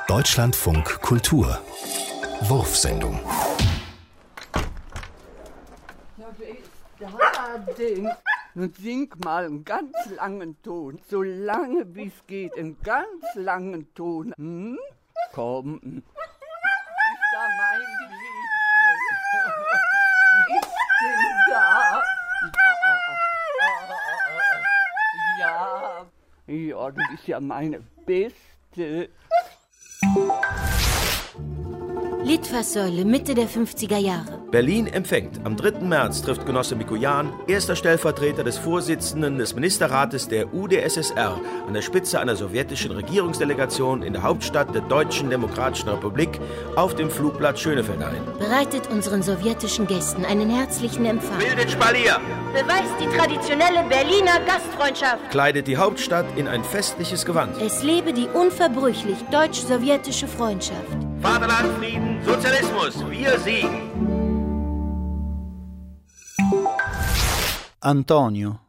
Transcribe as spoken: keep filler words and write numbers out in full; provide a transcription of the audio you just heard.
Deutschlandfunk Kultur Wurfsendung. Nun sing mal einen ganz langen Ton, so lange wie es geht, einen ganz langen Ton. Hm? Komm. Ist da mein Lied? Ich bin da. Ja. Ja, du bist ja meine Beste. Litfaßsäule, Mitte der fünfziger Jahre. Berlin empfängt. Am dritten März trifft Genosse Mikoyan, erster Stellvertreter des Vorsitzenden des Ministerrates der U d S S R, an der Spitze einer sowjetischen Regierungsdelegation in der Hauptstadt der Deutschen Demokratischen Republik, auf dem Flugplatz Schönefeld ein. Bereitet unseren sowjetischen Gästen einen herzlichen Empfang. Bildet Spalier! Beweist die traditionelle Berliner Gastfreundschaft. Kleidet die Hauptstadt in ein festliches Gewand. Es lebe die unverbrüchlich deutsch-sowjetische Freundschaft. Vaterland, Frieden, Sozialismus, wir siegen! Antonio,